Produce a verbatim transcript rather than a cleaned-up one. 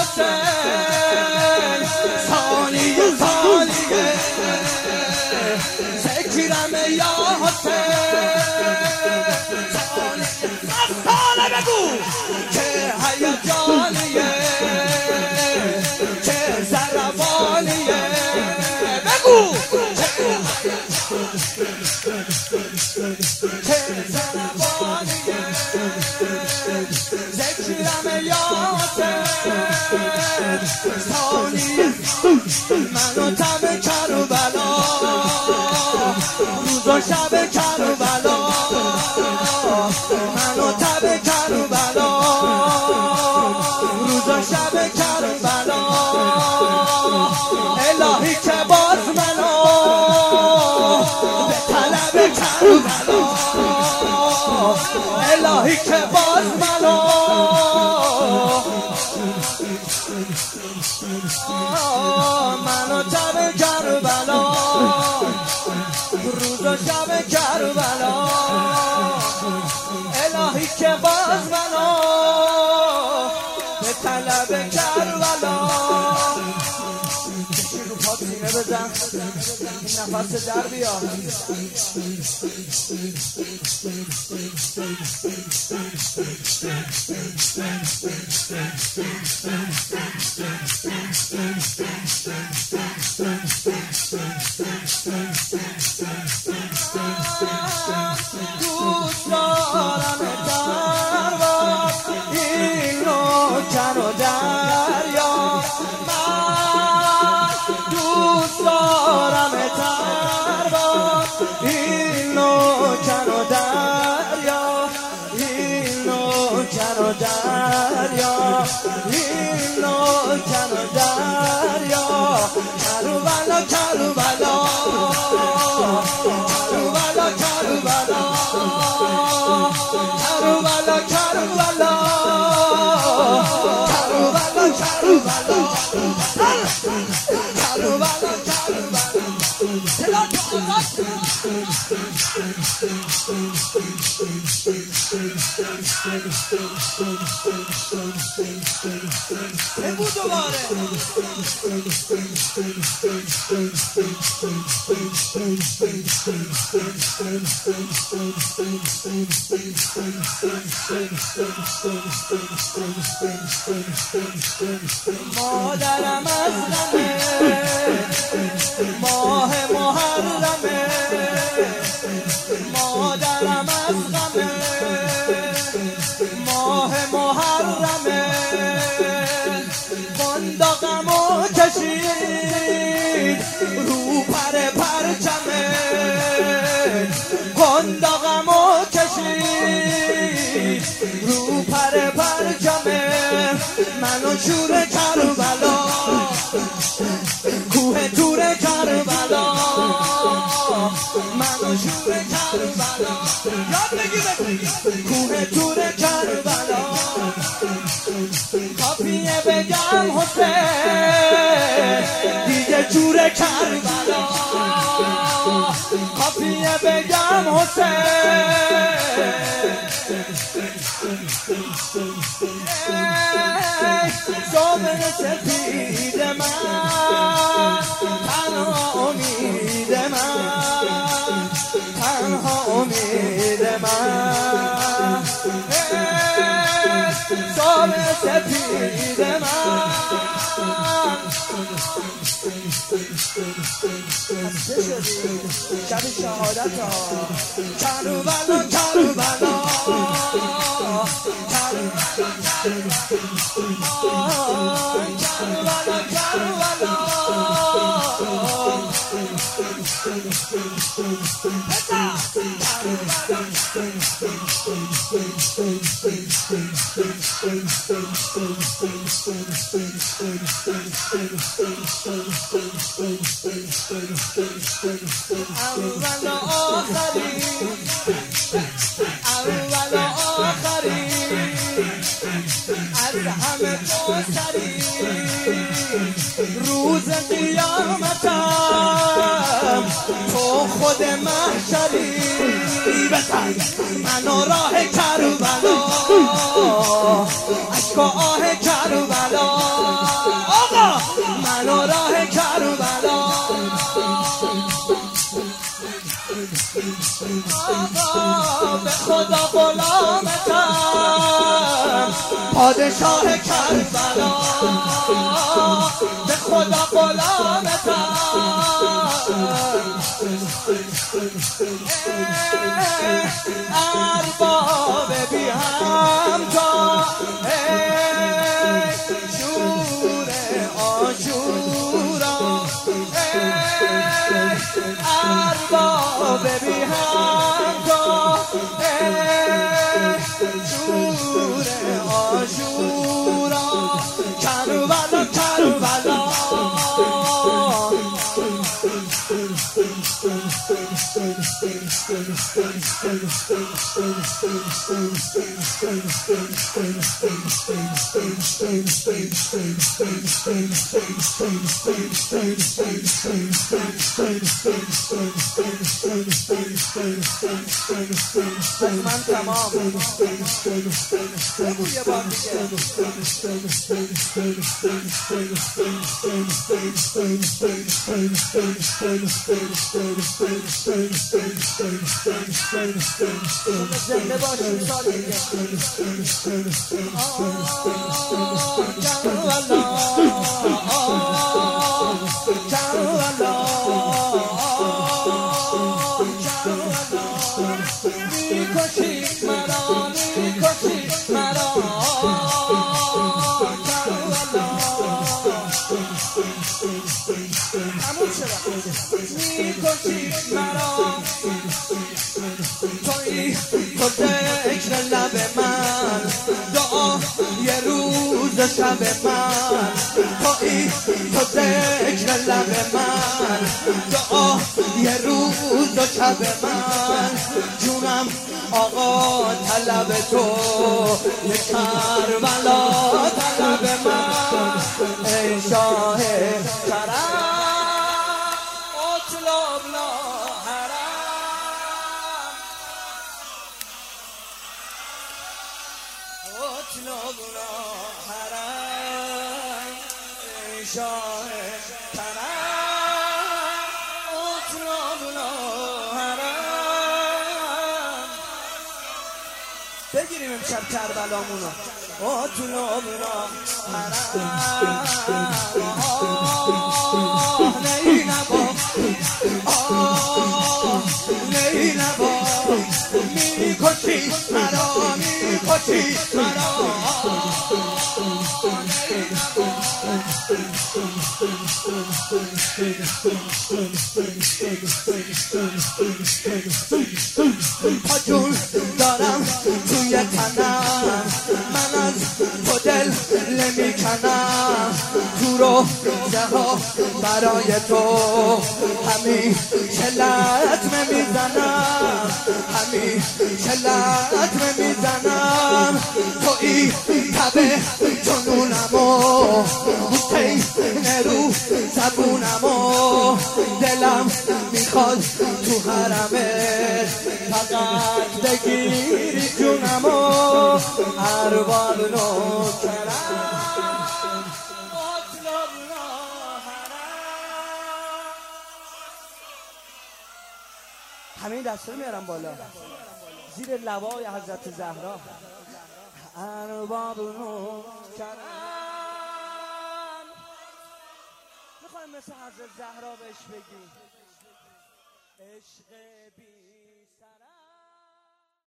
حسین ثانیه ثانیه ذکرم یا حسین ثانیه بگو که هیجانیه که ضربانیه بگو که ضربانیه ذکرم یا حسین ثانیه منو تب کربلا روز و شب کربلا منو تب کربلا روز و شب کربلا الهی که باز منو به طلب کربلا الهی که باز منو منو تب کربلا روز و شب کربلا الهی که باز منو به طلب کربلا رو پا سینه بزن این نفس در بیار دوست دارم دربار این نوکن و دریا من دوست دارم دربار این نوکن و دریا این نوکن و دریا این نوکن و دریا کربلا کربلا کربلا کربلا کربلا کربلا کربلا کربلا کربلا کربلا بگو دوباره مادرم از غمه ماه محرمه مادرم از غمه ماه محرمه بندقمو کشید رو پر پرچمه بندقمو کشید رو پر پرچمه منو شور کربلا کوه تور کربلا منو شور کربلا یاد بگیر کوه تور کربلا کافیه بگم حسین دیگه جور کربلا کافیه بگم حسین صبح سفید من تنها امید من تنها امید من صبح سفید من شب شهادت ها کربلا کربلا کربلا کربلا اول و آخری اول و آخری از همه بزرگتری روز قیامتم تو خود محشری بزن منو راه کربلا اشک و آه کربلا آقا به خدا غلامتم، پادشاه کربلا به خدا غلامتم، ارباب بی همتا شور عاشورا، ارباب بی همتا شور عاشورا، کربلا کربلا من تمام بگو یه بار دیگه زنده باشیم سال دیگه میکشی مرا میکشی مرا همون چرا میکشی مرا توی تو ذکر لب من دعا یه روز شب من توی تو ذکر لب من دعا یه روز و شب من جونم آقا طلب تو یه کربلا طلب من ای شاه کرم اطلب لاحرم اطلب لاحرم ای شاه کرم اطلب لاحرم بگیریم امشب کربلامونو اطلب لاحرم نی نبا آه نی نبا میکشی مرا میکشی مرا تا جون دارم توی تنم من از تو دل نمیکنم تو روزه ها برای تو همیشه لطمه میزنم همیشه لطمه میزنم توی تبه جنونمو بوته نرو زبونمو دلم میخواد تو حرمت فقط بگیری جونمو ارباب نوکرم اطلب لاحرم همین دسته میارم بالا زیر لوای حضرت زهرا ارباب نوکرم میخوایم مثل حضرت زهرا بهش بگیم عشق بی